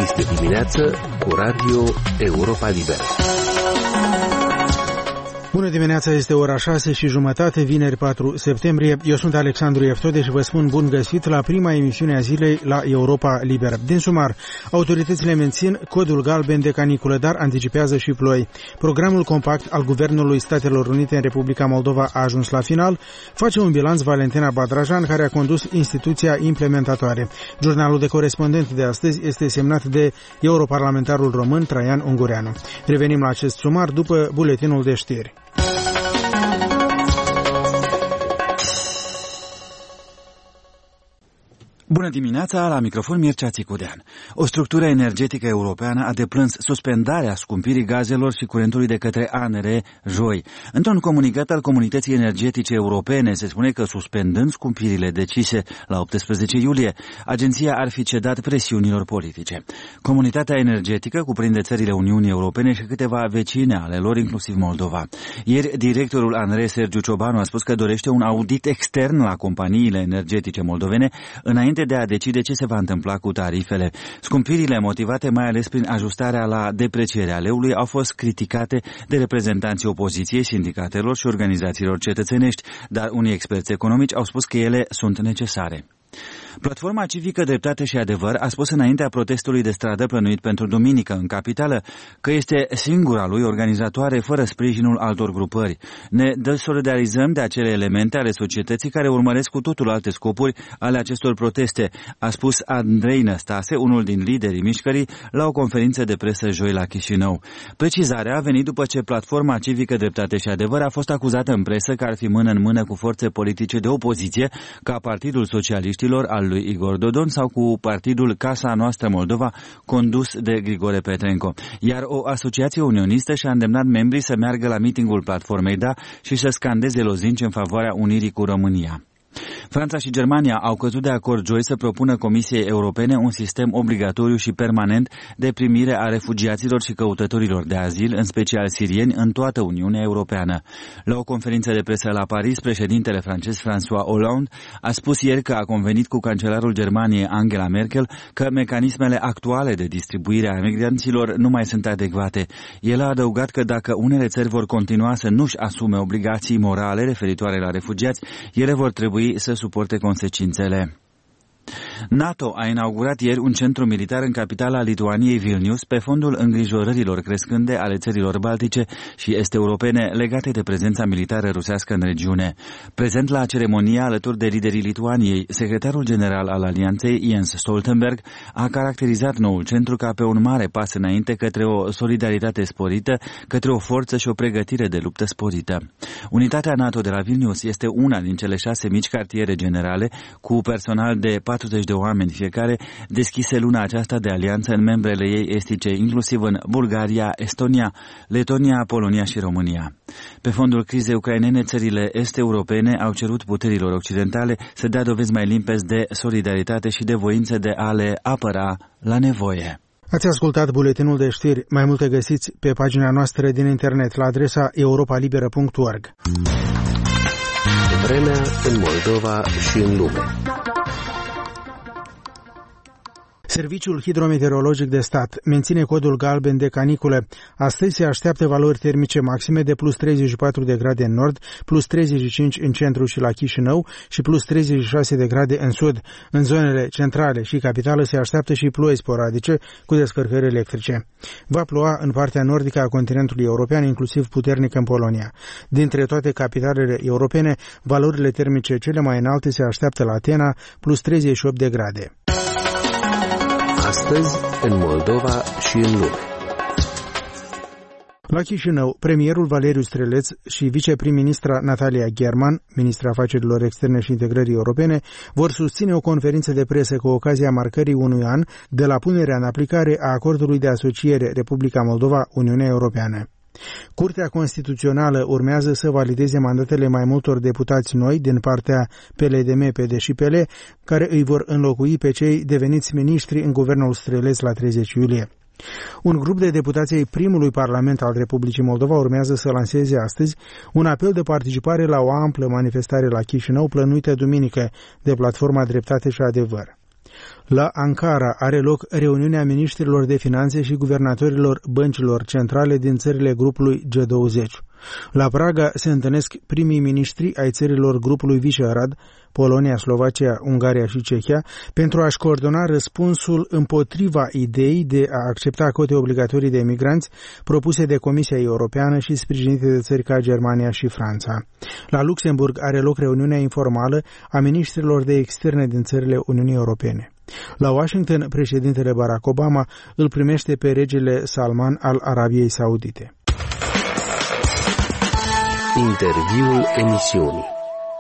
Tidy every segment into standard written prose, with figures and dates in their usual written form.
Este dimineață cu Radio Europa Liberă. Bună dimineața, este ora 6:30, vineri 4 septembrie. Eu sunt Alexandru Eftode și vă spun bun găsit la prima emisiune a zilei la Europa Liberă. Din sumar, autoritățile mențin codul galben de caniculă, dar anticipează și ploi. Programul compact al Guvernului Statelor Unite în Republica Moldova a ajuns la final. Face un bilanț Valentina Badrajan, care a condus instituția implementatoare. Jurnalul de corespondent de astăzi este semnat de europarlamentarul român Traian Ungureanu. Revenim la acest sumar după buletinul de știri. Bună dimineața, la microfon Mircea Țicudean. O structură energetică europeană a deplâns suspendarea scumpirii gazelor și curentului de către ANRE joi. Într-un comunicat al Comunității Energetice Europene se spune că, suspendând scumpirile decise la 18 iulie, agenția ar fi cedat presiunilor politice. Comunitatea energetică cuprinde țările Uniunii Europene și câteva vecine ale lor, inclusiv Moldova. Ieri, directorul ANRE, Sergiu Ciobanu, a spus că dorește un audit extern la companiile energetice moldovene înainte de a decide ce se va întâmpla cu tarifele. Scumpirile, motivate mai ales prin ajustarea la deprecierea leului, au fost criticate de reprezentanții opoziției, sindicatelor și organizațiilor cetățenești, dar unii experți economici au spus că ele sunt necesare. Platforma civică Dreptate și Adevăr a spus înaintea protestului de stradă plănuit pentru duminică în capitală că este singura lui organizatoare fără sprijinul altor grupări. Ne desolidarizăm de acele elemente ale societății care urmăresc cu totul alte scopuri ale acestor proteste, a spus Andrei Năstase, unul din liderii mișcării, la o conferință de presă joi la Chișinău. Precizarea a venit după ce Platforma civică Dreptate și Adevăr a fost acuzată în presă că ar fi mână în mână cu forțe politice de opoziție, ca Partidul Socialiștilor al lui Igor Dodon sau cu partidul Casa Noastră Moldova, condus de Grigore Petrenco. Iar o asociație unionistă și-a îndemnat membrii să meargă la mitingul Platformei Da și să scandeze lozinci în favoarea unirii cu România. Franța și Germania au căzut de acord joi să propună Comisiei Europene un sistem obligatoriu și permanent de primire a refugiaților și căutătorilor de azil, în special sirieni, în toată Uniunea Europeană. La o conferință de presă la Paris, președintele francez François Hollande a spus ieri că a convenit cu cancelarul Germaniei Angela Merkel că mecanismele actuale de distribuire a migranților nu mai sunt adecvate. El a adăugat că dacă unele țări vor continua să nu-și asume obligații morale referitoare la refugiați, ele vor trebui să suporte consecințele. NATO a inaugurat ieri un centru militar în capitala Lituaniei, Vilnius, pe fondul îngrijorărilor crescânde ale țărilor baltice și est-europene legate de prezența militară rusească în regiune. Prezent la ceremonia alături de liderii Lituaniei, secretarul general al alianței, Jens Stoltenberg, a caracterizat noul centru ca pe un mare pas înainte către o solidaritate sporită, către o forță și o pregătire de luptă sporită. Unitatea NATO de la Vilnius este una din cele 6 mici cartiere generale, cu personal de 40 de oameni fiecare, deschise luna aceasta de alianță în membrele ei estice, inclusiv în Bulgaria, Estonia, Letonia, Polonia și România. Pe fondul crizei ucrainene, țările est-europene au cerut puterilor occidentale să dea dovezi mai limpezi de solidaritate și de voință de a le apăra la nevoie. Ați ascultat buletinul de știri. Mai multe găsiți pe pagina noastră din internet la adresa europalibera.org. Vremea în Moldova și în lume. Serviciul Hidrometeorologic de Stat menține codul galben de caniculă. Astăzi se așteaptă valori termice maxime de plus 34 de grade în nord, plus 35 în centru și la Chișinău și plus 36 de grade în sud. În zonele centrale și capitală se așteaptă și ploi sporadice cu descărcări electrice. Va ploua în partea nordică a continentului european, inclusiv puternic în Polonia. Dintre toate capitalele europene, valorile termice cele mai înalte se așteaptă la Atena, plus 38 de grade. Astăzi, în Moldova și în lume. La Chișinău, premierul Valeriu Streleț și viceprim-ministra Natalia German, ministra afacerilor externe și integrării europene, vor susține o conferință de presă cu ocazia marcării unui an de la punerea în aplicare a acordului de asociere Republica Moldova-Uniunea Europeană. Curtea Constituțională urmează să valideze mandatele mai multor deputați noi din partea PLDM, PD și PL, care îi vor înlocui pe cei deveniți miniștri în guvernul Streleț la 30 iulie. Un grup de deputați ai primului parlament al Republicii Moldova urmează să lanseze astăzi un apel de participare la o amplă manifestare la Chișinău plănuită duminică de Platforma Dreptate și Adevăr. La Ankara are loc reuniunea miniștrilor de finanțe și guvernatorilor băncilor centrale din țările grupului G20. La Praga se întâlnesc primii miniștri ai țărilor grupului Visegrad, Polonia, Slovacia, Ungaria și Cehia, pentru a-și coordona răspunsul împotriva ideii de a accepta cote obligatorii de emigranți propuse de Comisia Europeană și sprijinite de țări ca Germania și Franța. La Luxemburg are loc reuniunea informală a miniștrilor de externe din țările Uniunii Europene. La Washington, președintele Barack Obama îl primește pe regele Salman al Arabiei Saudite. Interviul emisiunii.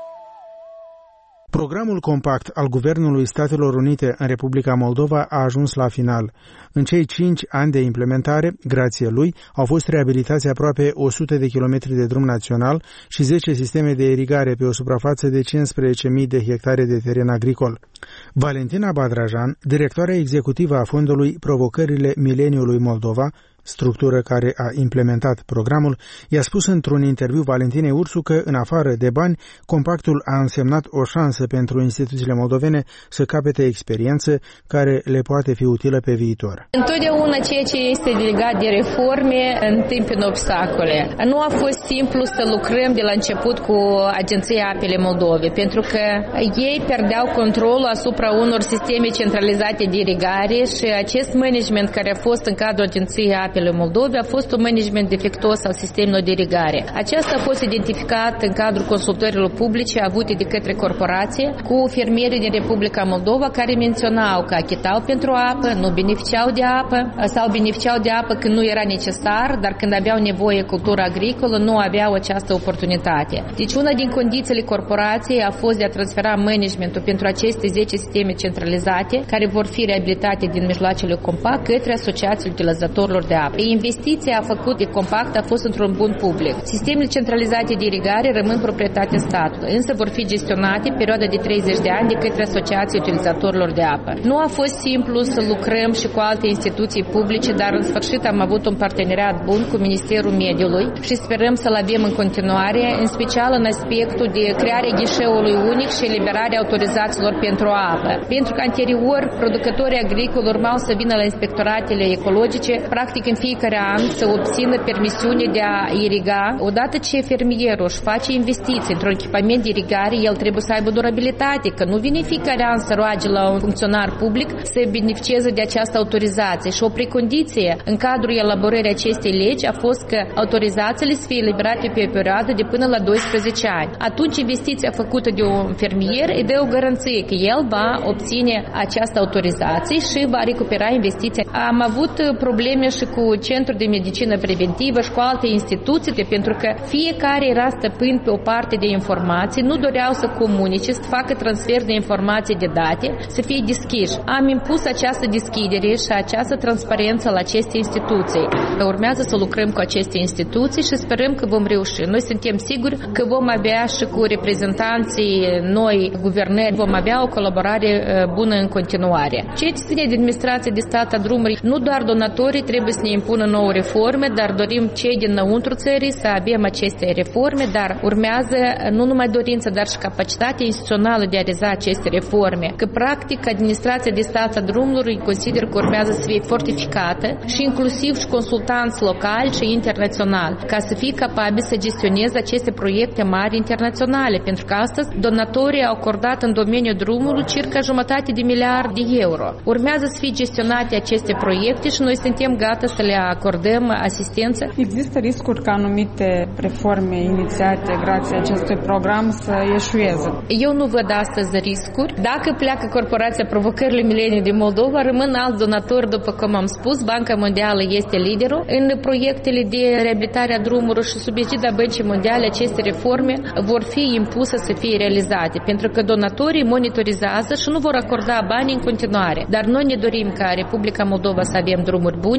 Programul compact al Guvernului Statelor Unite în Republica Moldova a ajuns la final. În cei 5 ani de implementare, grație lui, au fost reabilitați aproape 100 de kilometri de drum național și 10 sisteme de irigare pe o suprafață de 15.000 de hectare de teren agricol. Valentina Badrajan, directoarea executivă a Fondului Provocările Mileniului Moldova, structură care a implementat programul, i-a spus într-un interviu Valentinei Ursu că, în afară de bani, compactul a însemnat o șansă pentru instituțiile moldovene să capete experiență care le poate fi utilă pe viitor. Întotdeauna ceea ce este legat de reforme întâmpină obstacole. Nu a fost simplu să lucrăm de la început cu Agenția Apele Moldovei, pentru că ei pierdeau controlul asupra unor sisteme centralizate de irigare și acest management care a fost în cadrul Agenției Apele Moldovei a fost un management defectuos al sistemelor de irigare. Aceasta a fost identificat în cadrul consultărilor publice avute de către corporație cu fermierii din Republica Moldova care menționau că achitau pentru apă, nu beneficiau de apă sau beneficiau de apă când nu era necesar, dar când aveau nevoie cultură agricolă nu aveau această oportunitate. Deci una din condițiile corporației a fost de a transfera managementul pentru aceste 10 sisteme centralizate care vor fi reabilitate din mijloacele compact către asociațiile utilizatorilor de apă. Investiția făcută de compact a fost într-un bun public. Sistemele centralizate de irigare rămân proprietatea statului, însă vor fi gestionate perioada de 30 de ani de către asociații utilizatorilor de apă. Nu a fost simplu să lucrăm și cu alte instituții publice, dar în sfârșit am avut un parteneriat bun cu Ministerul Mediului și sperăm să-l avem în continuare, în special în aspectul de crearea ghișeului unic și eliberarea autorizațiilor pentru apă. Pentru că anterior, producătorii agricoli urmau să vină la inspectoratele ecologice, practic în fiecare an să obțină permisiune de a iriga. Odată ce fermierul își face investiții într-un echipament de irigare, el trebuie să aibă durabilitate, că nu vine fiecare an să roage la un funcționar public să beneficieze de această autorizație. Și o precondiție în cadrul elaborării acestei legi a fost că autorizațiile să fie eliberate pe o perioadă de până la 12 ani. Atunci investiția făcută de un fermier îi dă o garanție că el va obține această autorizație și va recupera investiția. Am avut probleme și cu Centrul de Medicină Preventivă și cu alte instituții, pentru că fiecare era stăpân pe o parte de informații, nu doreau să comunice, să facă transfer de informații, de date, să fie deschiși. Am impus această deschidere și această transparență la aceste instituții. Urmează să lucrăm cu aceste instituții și sperăm că vom reuși. Noi suntem siguri că vom avea și cu reprezentanții noi, guvernări, vom avea o colaborare bună în continuare. Ceea ce ține de administrație de stat a drumului, nu doar donatorii trebuie să ne impună nouă reforme, dar dorim cei dinăuntru țării să avem aceste reforme, dar urmează nu numai dorința, dar și capacitatea instituțională de a realiza aceste reforme. Că practic administrația de stat a drumului consider că urmează să fie fortificată și inclusiv și consultanți locali și internaționali, ca să fie capabili să gestioneze aceste proiecte mari internaționale, pentru că astăzi donatorii au acordat în domeniul drumului circa 1,5 de miliard de euro. Urmează să fie gestionate aceste proiecte și noi suntem gata să le acordăm asistență. Există riscuri ca anumite reforme inițiate grație acestui program să eșueze? Eu nu văd astăzi riscuri. Dacă pleacă Corporația Provocările Mileniului din Moldova, rămân alți donatori, după cum am spus. Banca Mondială este liderul în proiectele de reabilitare a drumurilor și sub egida Băncii Mondiale aceste reforme vor fi impuse să fie realizate, pentru că donatorii monitorizează și nu vor acorda bani în continuare. Dar noi ne dorim ca Republica Moldova să avem drumuri bune, cetățenii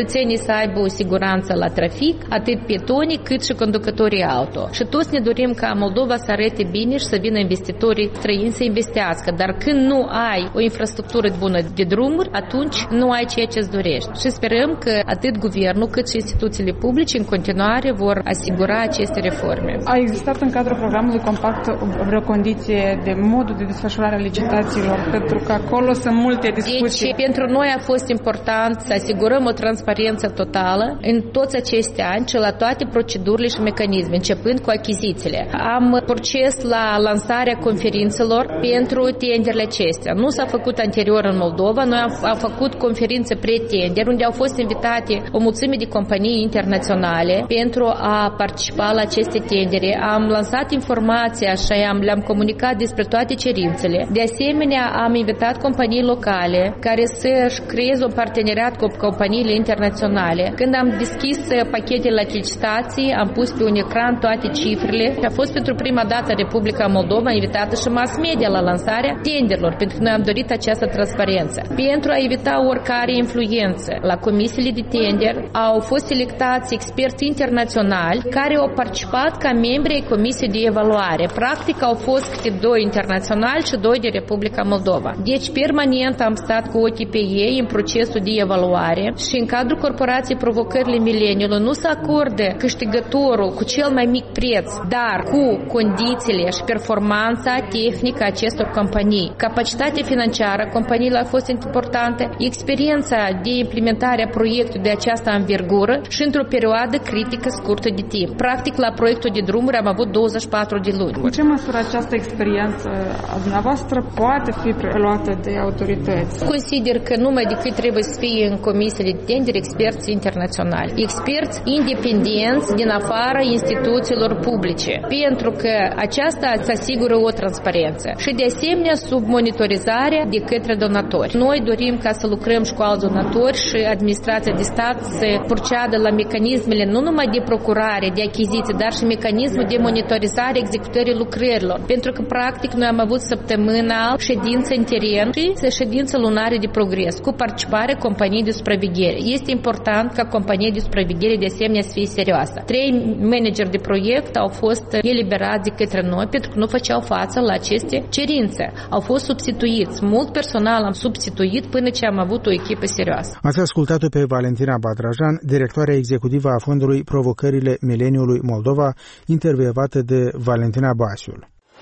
cetățenii să aibă o siguranță la trafic, atât pietonii cât și conducătorii auto. Și toți ne dorim ca Moldova să arate bine și să vină investitorii străini să investească, dar când nu ai o infrastructură bună de drumuri, atunci nu ai ceea ce îți dorești. Și sperăm că atât guvernul cât și instituțiile publice în continuare vor asigura aceste reforme. A existat în cadrul programului compact vreo condiție de modul de desfășurare a licitațiilor, pentru că acolo sunt multe discuții. Deci, pentru noi a fost important să asigurăm o transparență totală în toți acești ani și la toate procedurile și mecanisme, începând cu achizițiile. Am proces la lansarea conferințelor pentru tenderile acestea. Nu s-a făcut anterior în Moldova, noi am făcut conferințe pre-tender, unde au fost invitate o mulțime de companii internaționale pentru a participa la aceste tendere. Am lansat informația și le-am comunicat despre toate cerințele. De asemenea, am invitat companii locale care să-și creeze un parteneriat cu companiile internaționale. Când am deschis pachetele la licitații, am pus pe un ecran toate cifrele și a fost pentru prima dată Republica Moldova invitată și mass media la lansarea tenderilor, pentru că noi am dorit această transparență. Pentru a evita oricare influență, la comisiile de tender au fost selectați experți internaționali care au participat ca membri ai comisiei de evaluare. Practic au fost câte 2 internaționali și 2 de Republica Moldova. Deci permanent am stat cu ochii pe ei în procesul de evaluare și în cadrul corporației Provocările Mileniului nu se acordă câștigătorul cu cel mai mic preț, dar cu condițiile și performanța tehnică a acestor companii. Capacitatea financiară a companiilor a fost importantă, experiența de implementare a proiectului de această învergură și într-o perioadă critică scurtă de timp. Practic, la proiectul de drumuri am avut 24 de luni. În ce măsură această experiență a dumneavoastră poate fi preluată de autorități? Consider că numai decât trebuie să fie în comisiile de tender experți internaționali, experți independenți din afara instituțiilor publice, pentru că aceasta îți asigură o transparență și de asemenea sub monitorizarea de către donatori. Noi dorim ca să lucrăm și cu alți donatori și administrația de stat să proceadă la mecanismele nu numai de procurare, de achiziții, dar și mecanismul de monitorizare executării lucrărilor, pentru că practic noi am avut săptămânal ședințe în teren și ședințe lunare de progres cu participarea companiei de supraveghere. Este important ca compania de supraveghere de asemenea să fie serioasă. 3 manageri de proiect au fost eliberați de către noi pentru că nu făceau față la aceste cerințe. Au fost substituiți. Mult personal am substituit până ce am avut o echipă serioasă. Ați ascultat-o pe Valentina Badrajan, directoarea executivă a Fondului Provocările Mileniului Moldova, intervievată de Valentina Basiul.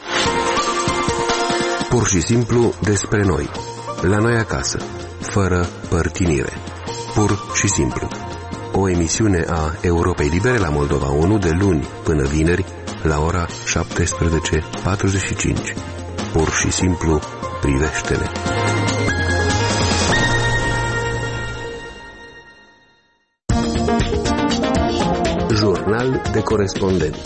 Pur și simplu despre noi, la noi acasă, fără părtinire. Pur și simplu. O emisiune a Europei Libere la Moldova 1 de luni până vineri la ora 17:45. Pur și simplu, privește-ne. Jurnal de corespondent.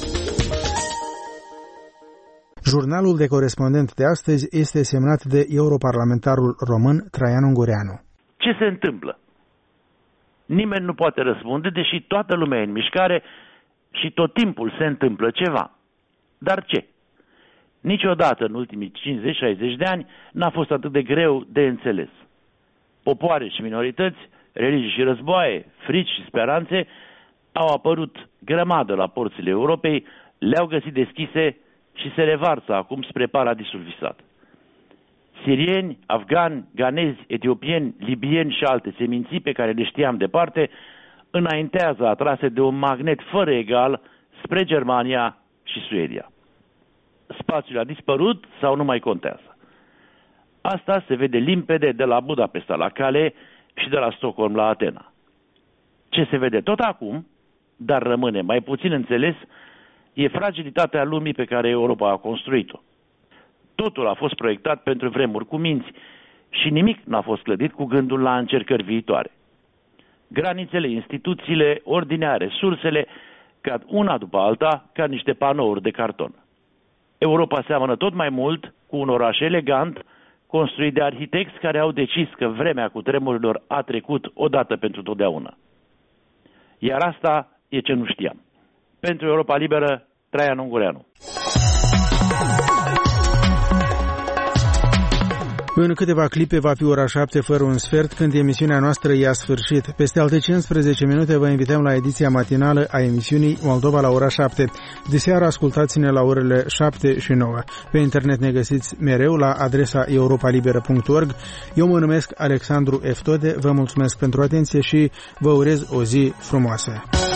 Jurnalul de corespondent de astăzi este semnat de europarlamentarul român Traian Ungureanu. Ce se întâmplă? Nimeni nu poate răspunde, deși toată lumea e în mișcare și tot timpul se întâmplă ceva. Dar ce? Niciodată în ultimii 50-60 de ani n-a fost atât de greu de înțeles. Popoare și minorități, religii și războaie, frici și speranțe au apărut grămadă la porțile Europei, le-au găsit deschise și se revarsă acum spre paradisul visat. Sirieni, afgani, ganezi, etiopieni, libieni și alte seminții pe care le știam departe, înaintează atrase de un magnet fără egal spre Germania și Suedia. Spațiul a dispărut sau nu mai contează. Asta se vede limpede de la Budapesta la Calais și de la Stockholm la Atena. Ce se vede tot acum, dar rămâne mai puțin înțeles, e fragilitatea lumii pe care Europa a construit-o. Totul a fost proiectat pentru vremuri cu minți și nimic n-a fost clădit cu gândul la încercări viitoare. Granițele, instituțiile, ordinea, resursele cad una după alta ca niște panouri de carton. Europa seamănă tot mai mult cu un oraș elegant, construit de arhitecți care au decis că vremea cutremurilor a trecut odată pentru totdeauna. Iar asta e ce nu știam. Pentru Europa Liberă, Traian Ungureanu. În câteva clipe va fi ora 7 fără un sfert, când emisiunea noastră ia sfârșit. Peste alte 15 minute vă invităm la ediția matinală a emisiunii Moldova la ora 7. Diseară ascultați-ne la orele 7 și 9. Pe internet ne găsiți mereu la adresa europalibera.org. Eu mă numesc Alexandru Eftode, vă mulțumesc pentru atenție și vă urez o zi frumoasă.